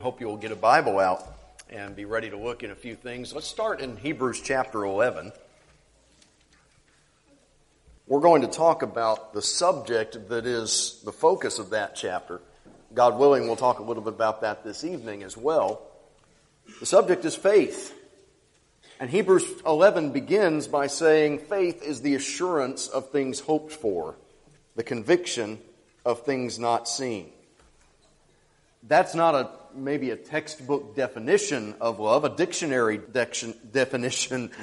Hope you will get a Bible out and be ready to look at a few things. Let's start in Hebrews chapter 11. We're going to talk about the subject that is the focus of that chapter. God willing, we'll talk a little bit about that this evening as well. The subject is faith. And Hebrews 11 begins by saying faith is the assurance of things hoped for, the conviction of things not seen. That's not maybe a textbook definition of love, a dictionary definition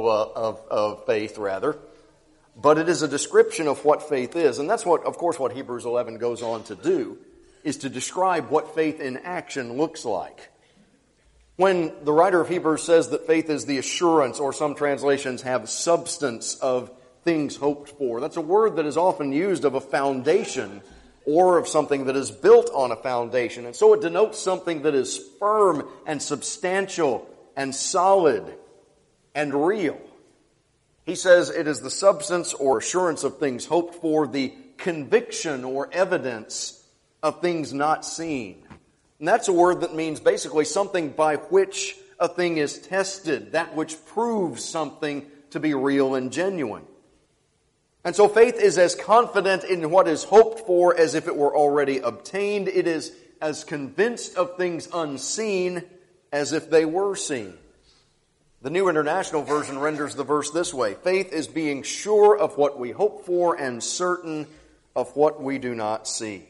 of faith, rather. But it is a description of what faith is. And that's what, of course, what Hebrews 11 goes on to do, is to describe what faith in action looks like. When the writer of Hebrews says that faith is the assurance, or some translations have substance of things hoped for, that's a word that is often used of a foundation or of something that is built on a foundation. And so it denotes something that is firm and substantial and solid and real. He says it is the substance or assurance of things hoped for, the conviction or evidence of things not seen. And that's a word that means basically something by which a thing is tested, that which proves something to be real and genuine. And so faith is as confident in what is hoped for as if it were already obtained. It is as convinced of things unseen as if they were seen. The New International Version renders the verse this way: faith is being sure of what we hope for and certain of what we do not see.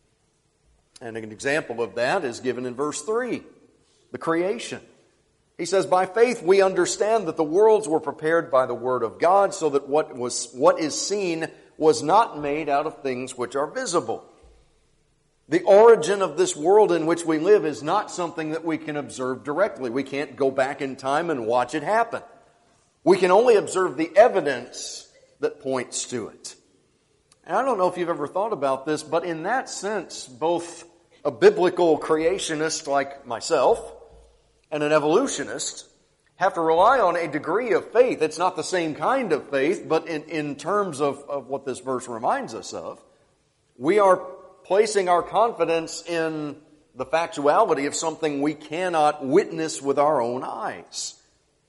And an example of that is given in verse 3, the creation. He says, by faith we understand that the worlds were prepared by the word of God, so that what is seen was not made out of things which are visible. The origin of this world in which we live is not something that we can observe directly. We can't go back in time and watch it happen. We can only observe the evidence that points to it. And I don't know if you've ever thought about this, but in that sense, both a biblical creationist like myself and an evolutionist have to rely on a degree of faith. It's not the same kind of faith, but in terms of what this verse reminds us of, we are placing our confidence in the factuality of something we cannot witness with our own eyes.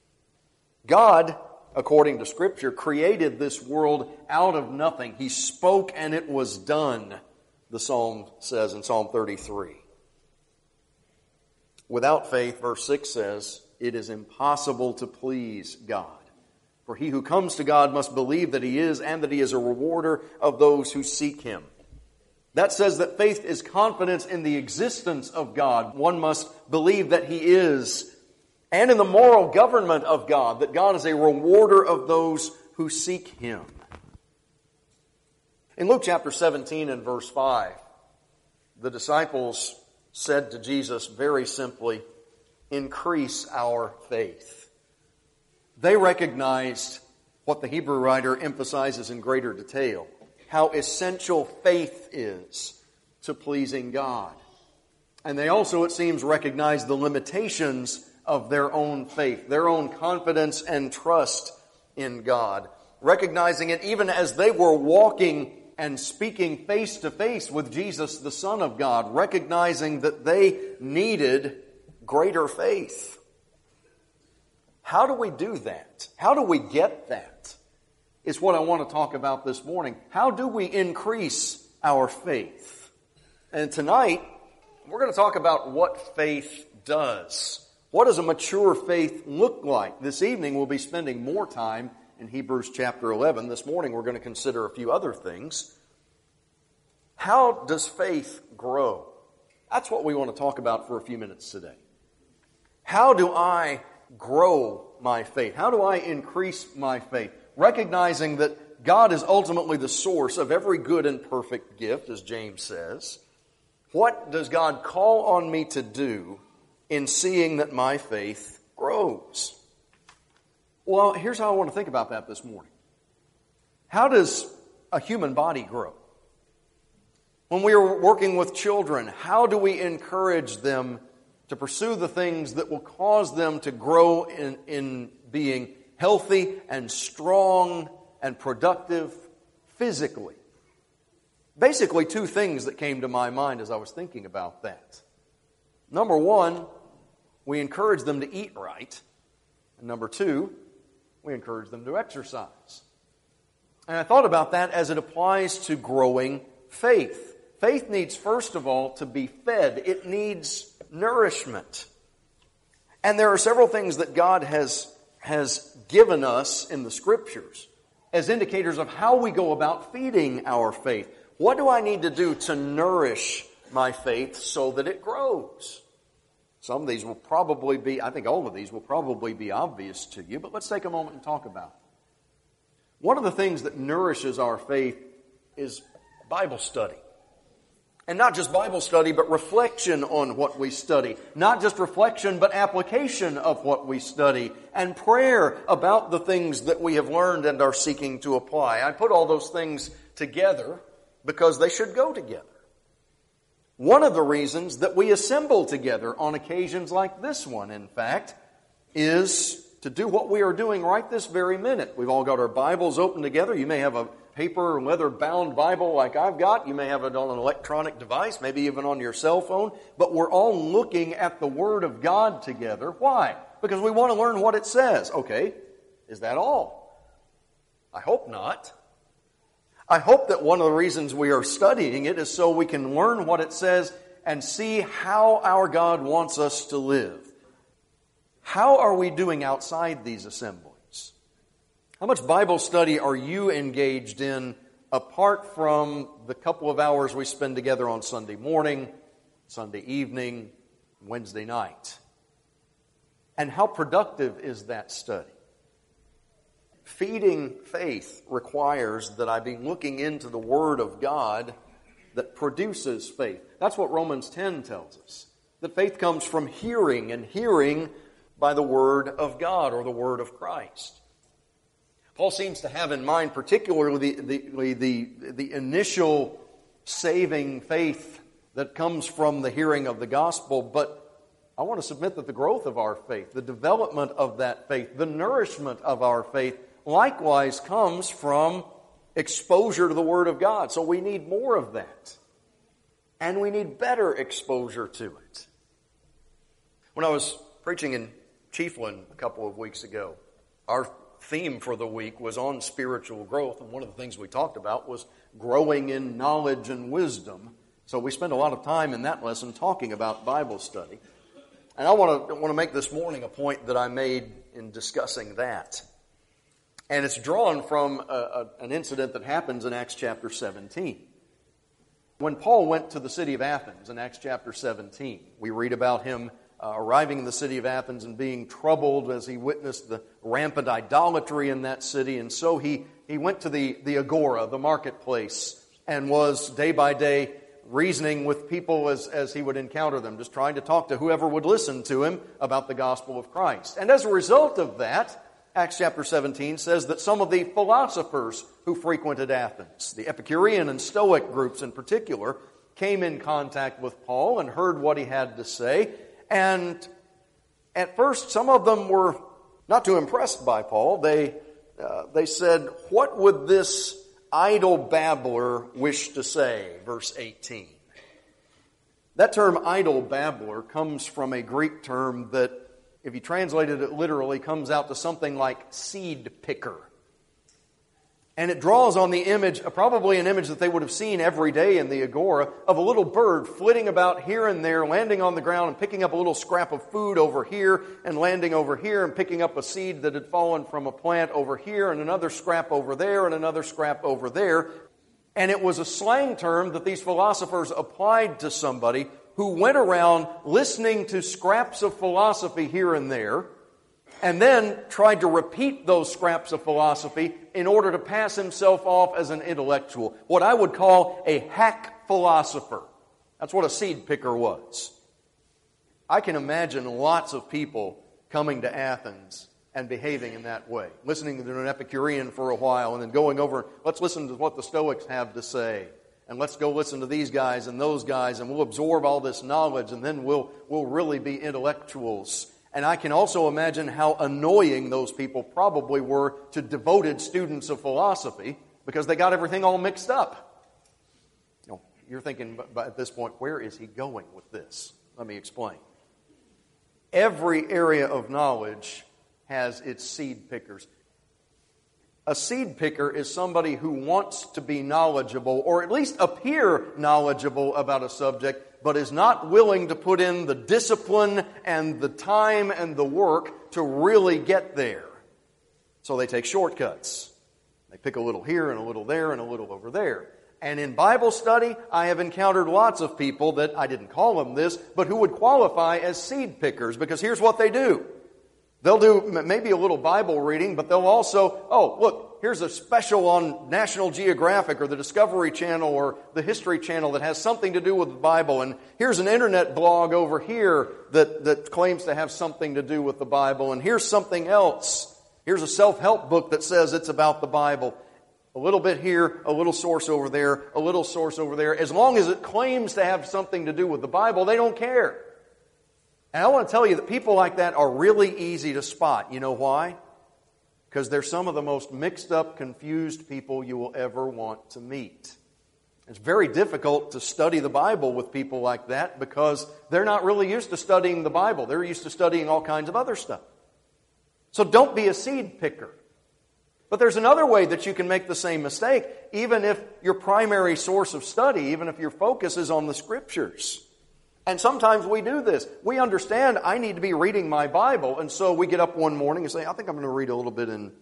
God, according to Scripture, created this world out of nothing. He spoke and it was done, the Psalm says in Psalm 33. Without faith, verse 6 says, it is impossible to please God. For he who comes to God must believe that He is, and that He is a rewarder of those who seek Him. That says that faith is confidence in the existence of God. One must believe that He is, and in the moral government of God, that God is a rewarder of those who seek Him. In Luke chapter 17 and verse 5, the disciples said to Jesus very simply, increase our faith. They recognized what the Hebrew writer emphasizes in greater detail, how essential faith is to pleasing God. And they also, it seems, recognized the limitations of their own faith, their own confidence and trust in God, recognizing it even as they were walking and speaking face to face with Jesus, the Son of God, recognizing that they needed greater faith. How do we do that? How do we get that? Is what I want to talk about this morning. How do we increase our faith? And tonight, we're going to talk about what faith does. What does a mature faith look like? This evening, we'll be spending more time in Hebrews chapter 11. This morning, we're going to consider a few other things. How does faith grow? That's what we want to talk about for a few minutes today. How do I grow my faith? How do I increase my faith? Recognizing that God is ultimately the source of every good and perfect gift, as James says. What does God call on me to do in seeing that my faith grows? Well, here's how I want to think about that this morning. How does a human body grow? When we are working with children, how do we encourage them to pursue the things that will cause them to grow in being healthy and strong and productive physically? Basically, two things that came to my mind as I was thinking about that. Number one, we encourage them to eat right. And number two, we encourage them to exercise. And I thought about that as it applies to growing faith. Faith needs, first of all, to be fed. It needs nourishment. And there are several things that God has given us in the Scriptures as indicators of how we go about feeding our faith. What do I need to do to nourish my faith so that it grows? Some of these will probably be, I think all of these will probably be obvious to you, but let's take a moment and talk about it. One of the things that nourishes our faith is Bible study. And not just Bible study, but reflection on what we study. Not just reflection, but application of what we study. And prayer about the things that we have learned and are seeking to apply. I put all those things together because they should go together. One of the reasons that we assemble together on occasions like this one, in fact, is to do what we are doing right this very minute. We've all got our Bibles open together. You may have a paper or leather-bound Bible like I've got. You may have it on an electronic device, maybe even on your cell phone. But we're all looking at the Word of God together. Why? Because we want to learn what it says. Okay, is that all? I hope not. I hope that one of the reasons we are studying it is so we can learn what it says and see how our God wants us to live. How are we doing outside these assemblies? How much Bible study are you engaged in apart from the couple of hours we spend together on Sunday morning, Sunday evening, Wednesday night? And how productive is that study? Feeding faith requires that I be looking into the Word of God that produces faith. That's what Romans 10 tells us. That faith comes from hearing, and hearing by the Word of God or the Word of Christ. Paul seems to have in mind particularly the initial saving faith that comes from the hearing of the gospel, but I want to submit that the growth of our faith, the development of that faith, the nourishment of our faith likewise comes from exposure to the Word of God. So we need more of that. And we need better exposure to it. When I was preaching in Chiefland a couple of weeks ago, our theme for the week was on spiritual growth, and one of the things we talked about was growing in knowledge and wisdom. So we spent a lot of time in that lesson talking about Bible study. And I want to make this morning a point that I made in discussing that. And it's drawn from an incident that happens in Acts chapter 17. When Paul went to the city of Athens in Acts chapter 17, we read about him arriving in the city of Athens and being troubled as he witnessed the rampant idolatry in that city. And so he went to the agora, the marketplace, and was day by day reasoning with people as he would encounter them, just trying to talk to whoever would listen to him about the gospel of Christ. And as a result of that, Acts chapter 17 says that some of the philosophers who frequented Athens, the Epicurean and Stoic groups in particular, came in contact with Paul and heard what he had to say. And at first, some of them were not too impressed by Paul. They said, "What would this idle babbler wish to say?" Verse 18. That term idle babbler comes from a Greek term that, if you translated it literally, comes out to something like seed picker. And it draws on the image, probably an image that they would have seen every day in the agora, of a little bird flitting about here and there, landing on the ground and picking up a little scrap of food over here and landing over here and picking up a seed that had fallen from a plant over here and another scrap over there and another scrap over there. And it was a slang term that these philosophers applied to somebody who went around listening to scraps of philosophy here and there, and then tried to repeat those scraps of philosophy in order to pass himself off as an intellectual. What I would call a hack philosopher. That's what a seed picker was. I can imagine lots of people coming to Athens and behaving in that way. Listening to an Epicurean for a while and then going over, let's listen to what the Stoics have to say. And let's go listen to these guys and those guys, and we'll absorb all this knowledge, and then we'll really be intellectuals. And I can also imagine how annoying those people probably were to devoted students of philosophy, because they got everything all mixed up. You're thinking at this point, where is he going with this? Let me explain. Every area of knowledge has its seed pickers. A seed picker is somebody who wants to be knowledgeable, or at least appear knowledgeable about a subject, but is not willing to put in the discipline and the time and the work to really get there. So they take shortcuts. They pick a little here and a little there and a little over there. And in Bible study, I have encountered lots of people that, I didn't call them this, but who would qualify as seed pickers, because here's what they do. They'll do maybe a little Bible reading, but they'll also, oh, look, here's a special on National Geographic or the Discovery Channel or the History Channel that has something to do with the Bible. And here's an internet blog over here that claims to have something to do with the Bible. And here's something else. Here's a self-help book that says it's about the Bible. A little bit here, a little source over there, a little source over there. As long as it claims to have something to do with the Bible, they don't care. And I want to tell you that people like that are really easy to spot. You know why? Because they're some of the most mixed up, confused people you will ever want to meet. It's very difficult to study the Bible with people like that because they're not really used to studying the Bible. They're used to studying all kinds of other stuff. So don't be a seed picker. But there's another way that you can make the same mistake, even if your primary source of study, even if your focus is on the Scriptures. And sometimes we do this. We understand I need to be reading my Bible, and so we get up one morning and say, I think I'm going to read a little bit in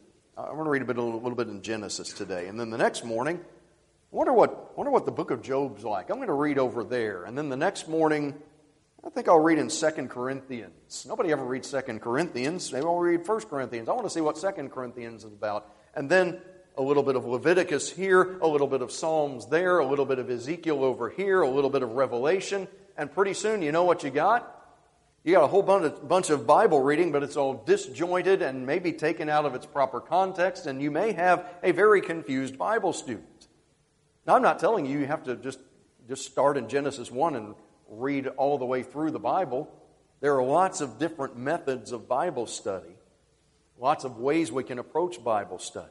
Genesis today. And then the next morning, I wonder what the book of Job's like. I'm going to read over there. And then the next morning, I think I'll read in 2 Corinthians. Nobody ever reads 2 Corinthians. They all read 1 Corinthians. I want to see what 2 Corinthians is about. And then a little bit of Leviticus here, a little bit of Psalms there, a little bit of Ezekiel over here, a little bit of Revelation. And pretty soon, you know what you got? You got a whole bunch of Bible reading, but it's all disjointed and maybe taken out of its proper context, and you may have a very confused Bible student. Now, I'm not telling you have to just start in Genesis 1 and read all the way through the Bible. There are lots of different methods of Bible study, lots of ways we can approach Bible study.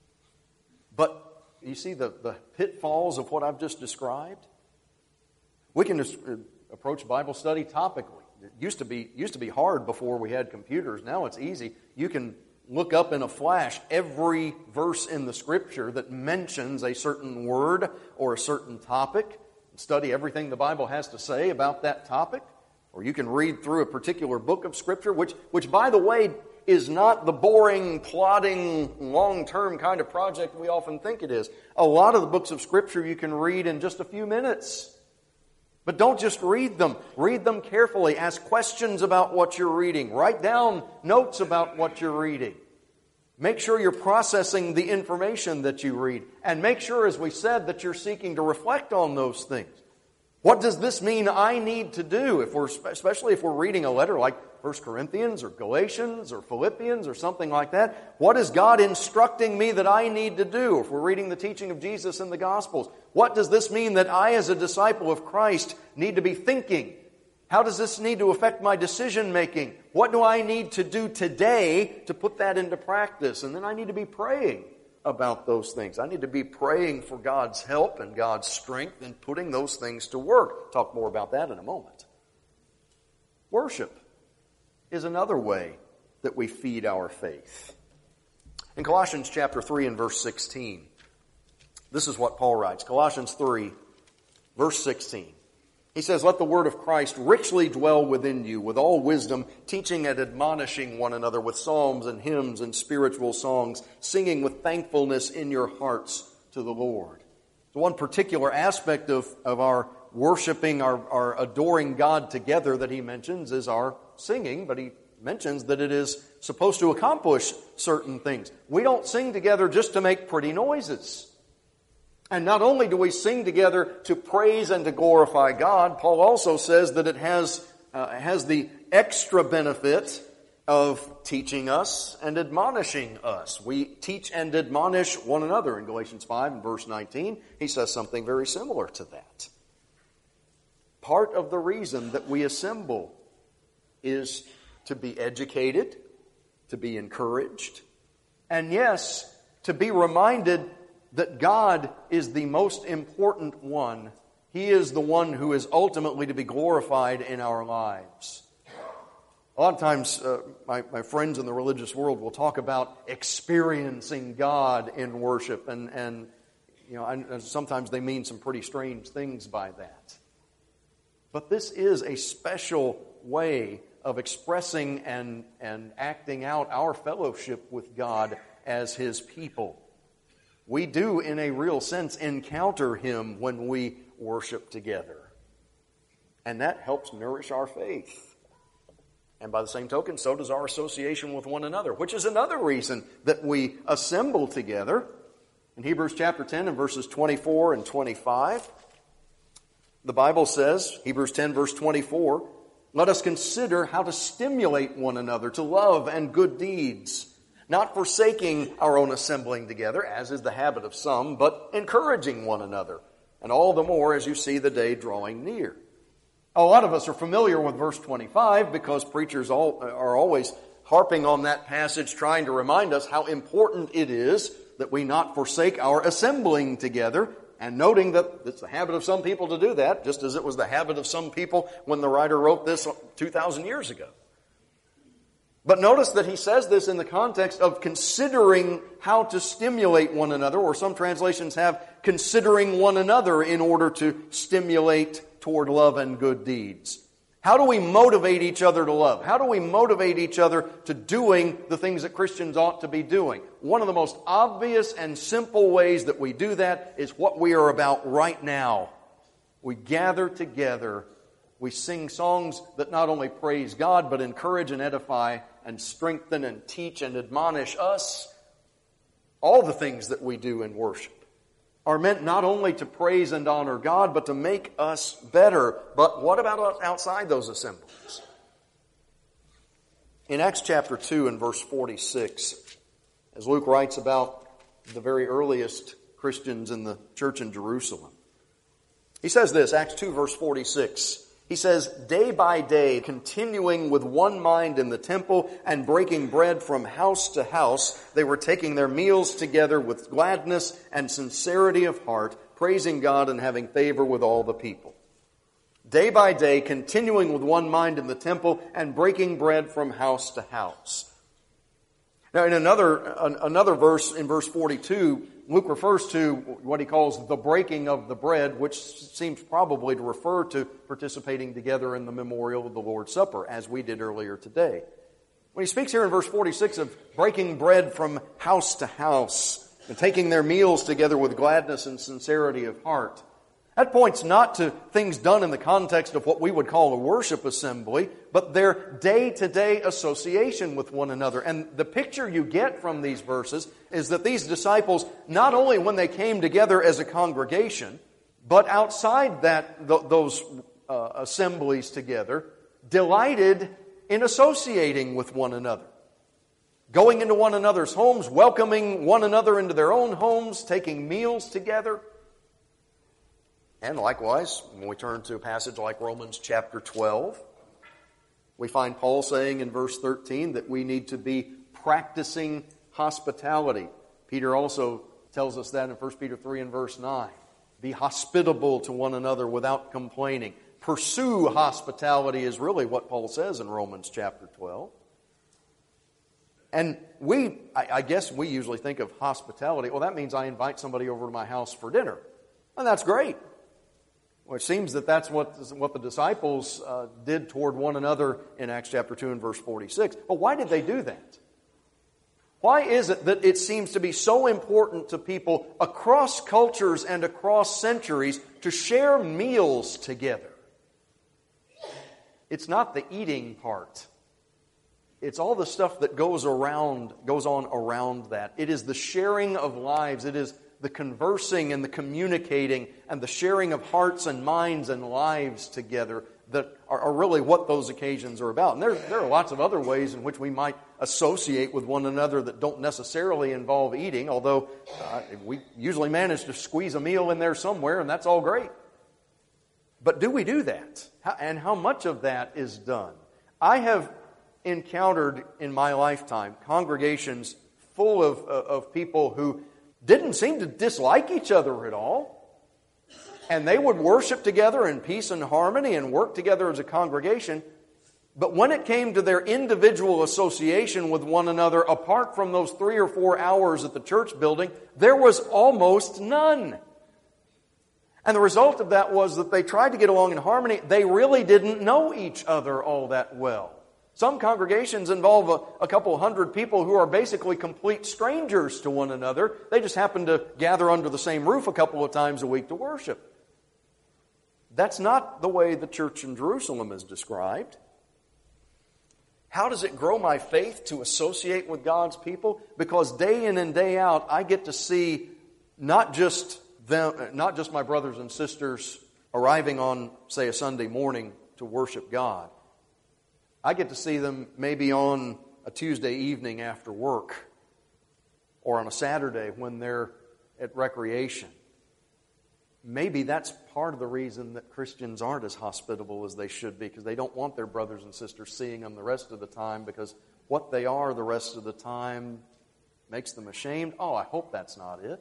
But you see the pitfalls of what I've just described? We can just approach Bible study topically. It used to be hard before we had computers. Now it's easy. You can look up in a flash every verse in the Scripture that mentions a certain word or a certain topic, study everything the Bible has to say about that topic. Or you can read through a particular book of Scripture, which by the way, is not the boring, plodding, long-term kind of project we often think it is. A lot of the books of Scripture you can read in just a few minutes. But don't just read them. Read them carefully. Ask questions about what you're reading. Write down notes about what you're reading. Make sure you're processing the information that you read. And make sure, as we said, that you're seeking to reflect on those things. What does this mean I need to do, especially if we're reading a letter like 1 Corinthians or Galatians or Philippians or something like that? What is God instructing me that I need to do? If we're reading the teaching of Jesus in the Gospels, what does this mean that I, as a disciple of Christ, need to be thinking? How does this need to affect my decision making? What do I need to do today to put that into practice? And then I need to be praying about those things. I need to be praying for God's help and God's strength in putting those things to work. Talk more about that in a moment. Worship is another way that we feed our faith. In Colossians chapter 3 and verse 16, this is what Paul writes. Colossians 3, verse 16. He says, "Let the word of Christ richly dwell within you with all wisdom, teaching and admonishing one another with psalms and hymns and spiritual songs, singing with thankfulness in your hearts to the Lord." So one particular aspect of our worshiping, our adoring God together that he mentions is our singing, but he mentions that it is supposed to accomplish certain things. We don't sing together just to make pretty noises. And not only do we sing together to praise and to glorify God, Paul also says that it has the extra benefit of teaching us and admonishing us. We teach and admonish one another. In Galatians 5 and verse 19, he says something very similar to that. Part of the reason that we assemble is to be educated, to be encouraged, and yes, to be reminded that God is the most important one He is the one who is ultimately to be glorified in our lives. A lot of times, my friends in the religious world will talk about experiencing God in worship, and sometimes they mean some pretty strange things by that. But this is a special way of expressing and acting out our fellowship with God as His people. We do, in a real sense, encounter Him when we worship together. And that helps nourish our faith. And by the same token, so does our association with one another, which is another reason that we assemble together. In Hebrews chapter 10 and verses 24 and 25, the Bible says, Hebrews 10 verse 24, "Let us consider how to stimulate one another to love and good deeds, not forsaking our own assembling together, as is the habit of some, but encouraging one another, and all the more as you see the day drawing near." A lot of us are familiar with verse 25 because preachers are always harping on that passage, trying to remind us how important it is that we not forsake our assembling together, and noting that it's the habit of some people to do that, just as it was the habit of some people when the writer wrote this 2,000 years ago. But notice that he says this in the context of considering how to stimulate one another, or some translations have considering one another in order to stimulate toward love and good deeds. How do we motivate each other to love? How do we motivate each other to doing the things that Christians ought to be doing? One of the most obvious and simple ways that we do that is what we are about right now. We gather together. We sing songs that not only praise God, but encourage and edify and strengthen and teach and admonish us. All the things that we do in worship are meant not only to praise and honor God, but to make us better. But what about outside those assemblies? In Acts chapter 2 and verse 46, as Luke writes about the very earliest Christians in the church in Jerusalem, he says this, Acts 2 verse 46, he says, "Day by day, continuing with one mind in the temple and breaking bread from house to house, they were taking their meals together with gladness and sincerity of heart, praising God and having favor with all the people." Day by day, continuing with one mind in the temple and breaking bread from house to house. Now, in another verse, in verse 42, Luke refers to what he calls the breaking of the bread, which seems probably to refer to participating together in the memorial of the Lord's Supper, as we did earlier today. When he speaks here in verse 46 of breaking bread from house to house and taking their meals together with gladness and sincerity of heart, that points not to things done in the context of what we would call a worship assembly, but their day-to-day association with one another. And the picture you get from these verses is that these disciples, not only when they came together as a congregation, but outside those assemblies together, delighted in associating with one another. Going into one another's homes, welcoming one another into their own homes, taking meals together. And likewise, when we turn to a passage like Romans chapter 12, we find Paul saying in verse 13 that we need to be practicing hospitality. Peter also tells us that in 1 Peter 3 and verse 9. Be hospitable to one another without complaining. Pursue hospitality is really what Paul says in Romans chapter 12. And I guess we usually think of hospitality. Well, that means I invite somebody over to my house for dinner. And that's great. Well, it seems that that's what the disciples did toward one another in Acts chapter 2 and verse 46. But why did they do that? Why is it that it seems to be so important to people across cultures and across centuries to share meals together? It's not the eating part. It's all the stuff that goes on around that. It is the sharing of lives. It is the conversing and the communicating and the sharing of hearts and minds and lives together that are really what those occasions are about. And there are lots of other ways in which we might associate with one another that don't necessarily involve eating, although we usually manage to squeeze a meal in there somewhere, and that's all great. But do we do that? And how much of that is done? I have encountered in my lifetime congregations full of people who didn't seem to dislike each other at all. And they would worship together in peace and harmony and work together as a congregation. But when it came to their individual association with one another, apart from those 3 or 4 hours at the church building, there was almost none. And the result of that was that they tried to get along in harmony. They really didn't know each other all that well. Some congregations involve a couple hundred people who are basically complete strangers to one another. They just happen to gather under the same roof a couple of times a week to worship. That's not the way the church in Jerusalem is described. How does it grow my faith to associate with God's people? Because day in and day out, I get to see not just my brothers and sisters arriving on, say, a Sunday morning to worship God. I get to see them maybe on a Tuesday evening after work or on a Saturday when they're at recreation. Maybe that's part of the reason that Christians aren't as hospitable as they should be, because they don't want their brothers and sisters seeing them the rest of the time, because what they are the rest of the time makes them ashamed. Oh, I hope that's not it.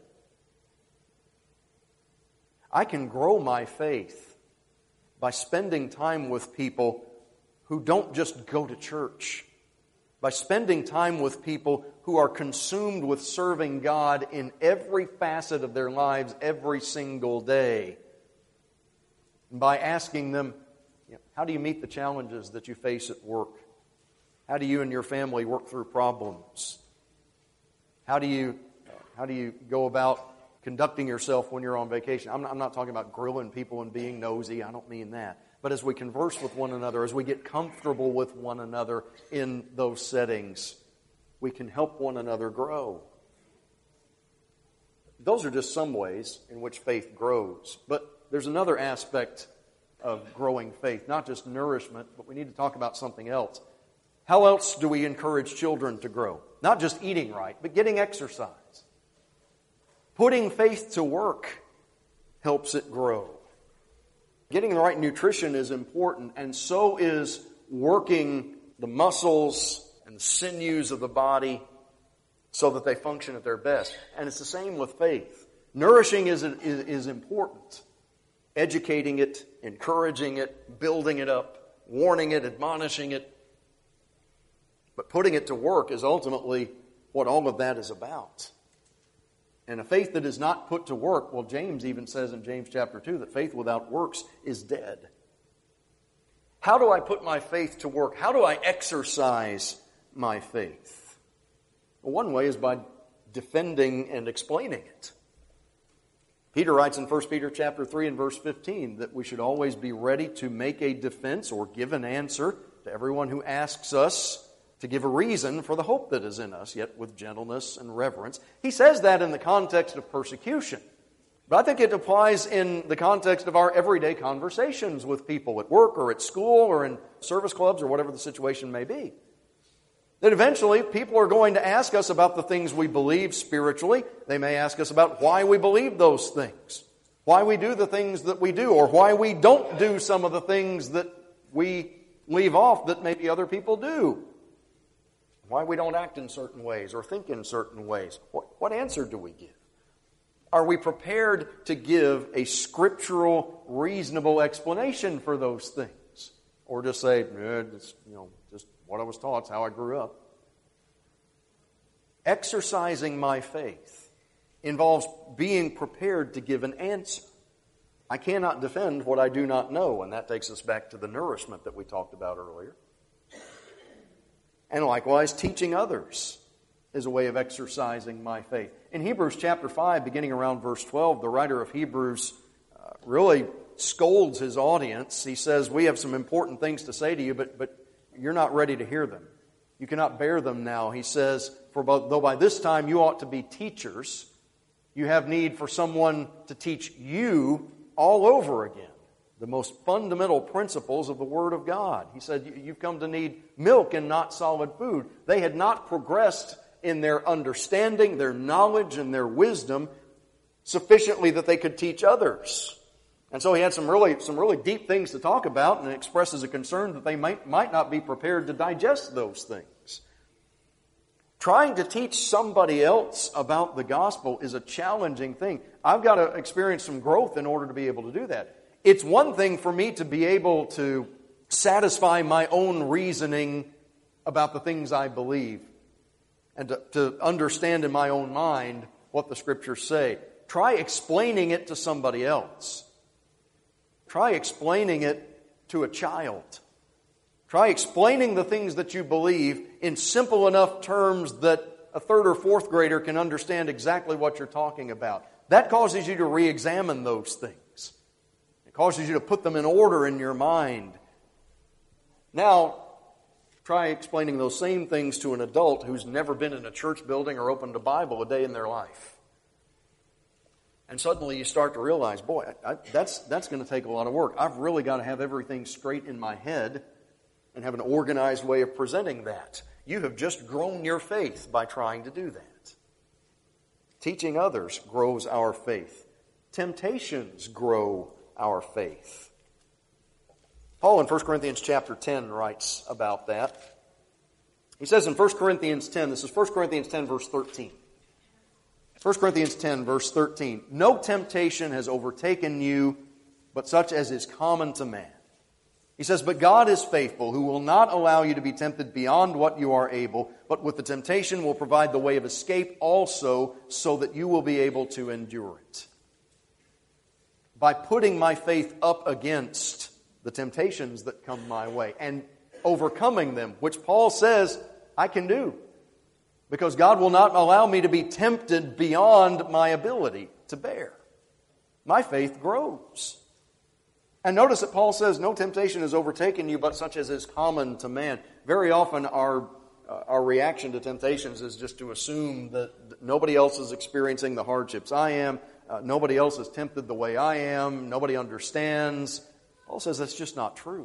I can grow my faith by spending time with people who don't just go to church, by spending time with people who are consumed with serving God in every facet of their lives every single day, and by asking them, how do you meet the challenges that you face at work? How do you and your family work through problems? How do you go about conducting yourself when you're on vacation? I'm not talking about grilling people and being nosy. I don't mean that. But as we converse with one another, as we get comfortable with one another in those settings, we can help one another grow. Those are just some ways in which faith grows. But there's another aspect of growing faith, not just nourishment, but we need to talk about something else. How else do we encourage children to grow? Not just eating right, but getting exercise. Putting faith to work helps it grow. Getting the right nutrition is important, and so is working the muscles and the sinews of the body so that they function at their best. And it's the same with faith. Nourishing is important. Educating it, encouraging it, building it up, warning it, admonishing it. But putting it to work is ultimately what all of that is about. And a faith that is not put to work, well, James even says in James chapter 2 that faith without works is dead. How do I put my faith to work? How do I exercise my faith? Well, one way is by defending and explaining it. Peter writes in 1 Peter chapter 3 and verse 15 that we should always be ready to make a defense or give an answer to everyone who asks us to give a reason for the hope that is in us, yet with gentleness and reverence. He says that in the context of persecution. But I think it applies in the context of our everyday conversations with people at work or at school or in service clubs or whatever the situation may be. That eventually people are going to ask us about the things we believe spiritually. They may ask us about why we believe those things, why we do the things that we do, or why we don't do some of the things that we leave off that maybe other people do. Why we don't act in certain ways or think in certain ways. What answer do we give? Are we prepared to give a scriptural, reasonable explanation for those things? Or just say, it's, just what I was taught, it's how I grew up. Exercising my faith involves being prepared to give an answer. I cannot defend what I do not know, and that takes us back to the nourishment that we talked about earlier. And likewise, teaching others is a way of exercising my faith. In Hebrews chapter 5, beginning around verse 12, the writer of Hebrews really scolds his audience. He says, we have some important things to say to you, but you're not ready to hear them. You cannot bear them now. He says, though by this time you ought to be teachers, you have need for someone to teach you all over again the most fundamental principles of the Word of God. He said, you've come to need milk and not solid food. They had not progressed in their understanding, their knowledge, and their wisdom sufficiently that they could teach others. And so he had some really deep things to talk about, and expresses a concern that they might not be prepared to digest those things. Trying to teach somebody else about the gospel is a challenging thing. I've got to experience some growth in order to be able to do that. It's one thing for me to be able to satisfy my own reasoning about the things I believe and to understand in my own mind what the Scriptures say. Try explaining it to somebody else. Try explaining it to a child. Try explaining the things that you believe in simple enough terms that a third or fourth grader can understand exactly what you're talking about. That causes you to re-examine those things. It causes you to put them in order in your mind. Now, try explaining those same things to an adult who's never been in a church building or opened a Bible a day in their life. And suddenly you start to realize, boy, that's going to take a lot of work. I've really got to have everything straight in my head and have an organized way of presenting that. You have just grown your faith by trying to do that. Teaching others grows our faith. Temptations grow our faith. Paul in 1 Corinthians chapter 10 writes about that. He says in 1 Corinthians 10, this is 1 Corinthians 10 verse 13. 1 Corinthians 10 verse 13. No temptation has overtaken you, but such as is common to man. He says, but God is faithful, who will not allow you to be tempted beyond what you are able, but with the temptation will provide the way of escape also, so that you will be able to endure it. By putting my faith up against the temptations that come my way and overcoming them, which Paul says I can do, because God will not allow me to be tempted beyond my ability to bear. My faith grows. And notice that Paul says, no temptation has overtaken you, but such as is common to man. Very often our reaction to temptations is just to assume that nobody else is experiencing the hardships I am. Nobody else is tempted the way I am. Nobody understands. Paul says that's just not true.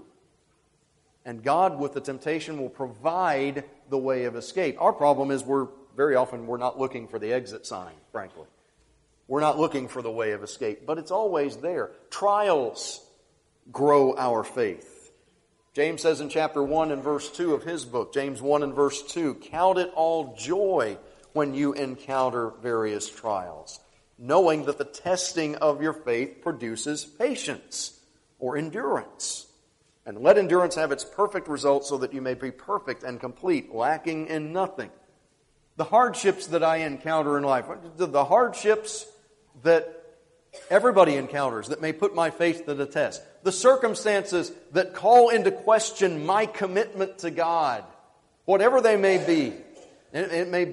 And God, with the temptation, will provide the way of escape. Our problem is very often we're not looking for the exit sign, frankly. We're not looking for the way of escape, but it's always there. Trials grow our faith. James says in chapter 1 and verse 2 of his book, James 1 and verse 2, count it all joy when you encounter various trials, knowing that the testing of your faith produces patience or endurance. And let endurance have its perfect result so that you may be perfect and complete, lacking in nothing. The hardships that I encounter in life, the hardships that everybody encounters that may put my faith to the test, the circumstances that call into question my commitment to God, whatever they may be. It may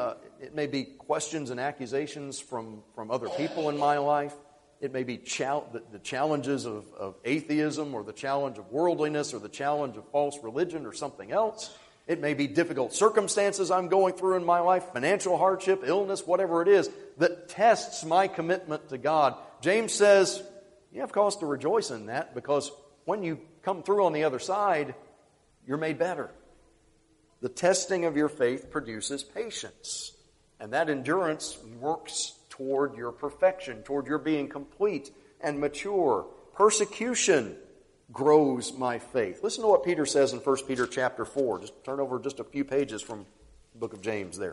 be questions and accusations from other people in my life. It may be the challenges of atheism, or the challenge of worldliness, or the challenge of false religion, or something else. It may be difficult circumstances I'm going through in my life, financial hardship, illness, whatever it is, that tests my commitment to God. James says, you have cause to rejoice in that, because when you come through on the other side, you're made better. The testing of your faith produces patience, and that endurance works toward your perfection, toward your being complete and mature. Persecution grows my faith. Listen to what Peter says in 1 Peter chapter 4. Just turn over just a few pages from the book of James there.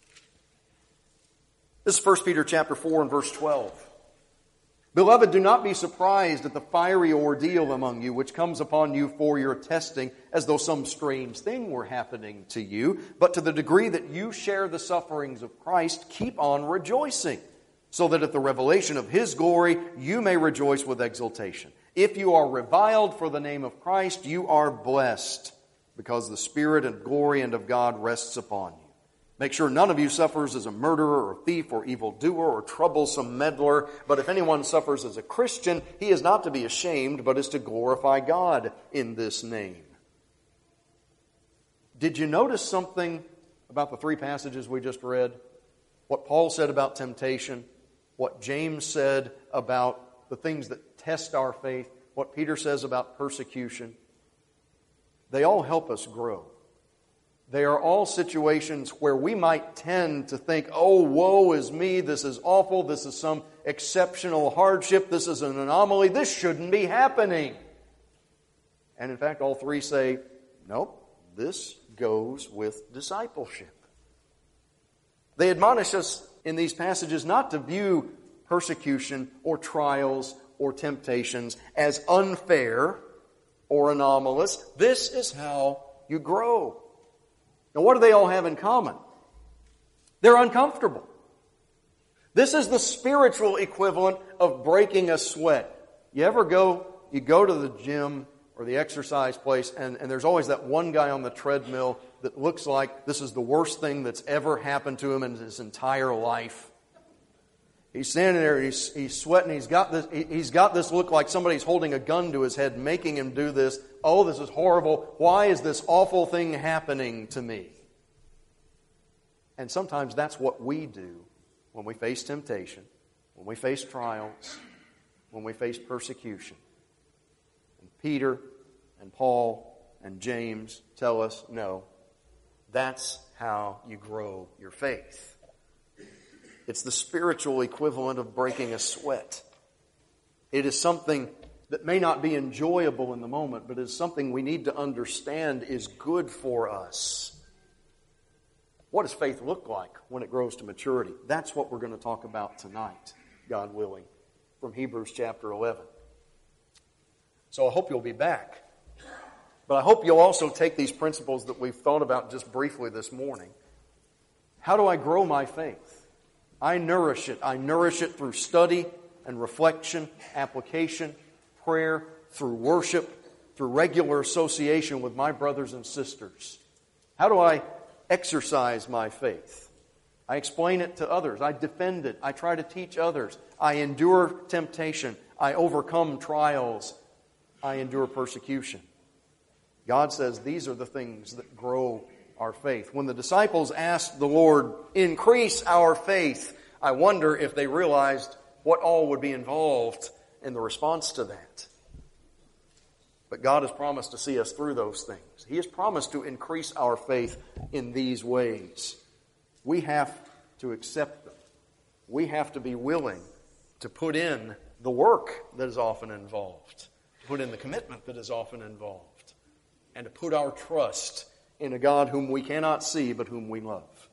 This is 1 Peter chapter 4 and verse 12. Beloved, do not be surprised at the fiery ordeal among you, which comes upon you for your testing, as though some strange thing were happening to you. But to the degree that you share the sufferings of Christ, keep on rejoicing, so that at the revelation of His glory you may rejoice with exultation. If you are reviled for the name of Christ, you are blessed, because the Spirit and glory and of God rests upon you. Make sure none of you suffers as a murderer or thief or evildoer or troublesome meddler. But if anyone suffers as a Christian, he is not to be ashamed, but is to glorify God in this name. Did you notice something about the three passages we just read? What Paul said about temptation, what James said about the things that test our faith, what Peter says about persecution. They all help us grow. They are all situations where we might tend to think, oh, woe is me, this is awful, this is some exceptional hardship, this is an anomaly, this shouldn't be happening. And in fact, all three say, nope, this goes with discipleship. They admonish us in these passages not to view persecution or trials or temptations as unfair or anomalous. This is how you grow. Now, what do they all have in common? They're uncomfortable. This is the spiritual equivalent of breaking a sweat. You go to the gym or the exercise place, and there's always that one guy on the treadmill that looks like this is the worst thing that's ever happened to him in his entire life. He's standing there, he's sweating, he's got this look like somebody's holding a gun to his head, making him do this. Oh, this is horrible. Why is this awful thing happening to me? And sometimes that's what we do when we face temptation, when we face trials, when we face persecution. And Peter and Paul and James tell us, no, that's how you grow your faith. It's the spiritual equivalent of breaking a sweat. It is something that may not be enjoyable in the moment, but is something we need to understand is good for us. What does faith look like when it grows to maturity? That's what we're going to talk about tonight, God willing, from Hebrews chapter 11. So I hope you'll be back. But I hope you'll also take these principles that we've thought about just briefly this morning. How do I grow my faith? I nourish it. I nourish it through study and reflection, application, prayer, through worship, through regular association with my brothers and sisters. How do I exercise my faith? I explain it to others. I defend it. I try to teach others. I endure temptation. I overcome trials. I endure persecution. God says these are the things that grow our faith. When the disciples asked the Lord, increase our faith, I wonder if they realized what all would be involved in the response to that. But God has promised to see us through those things. He has promised to increase our faith in these ways. We have to accept them. We have to be willing to put in the work that is often involved, to put in the commitment that is often involved, and to put our trust in a God whom we cannot see but whom we love.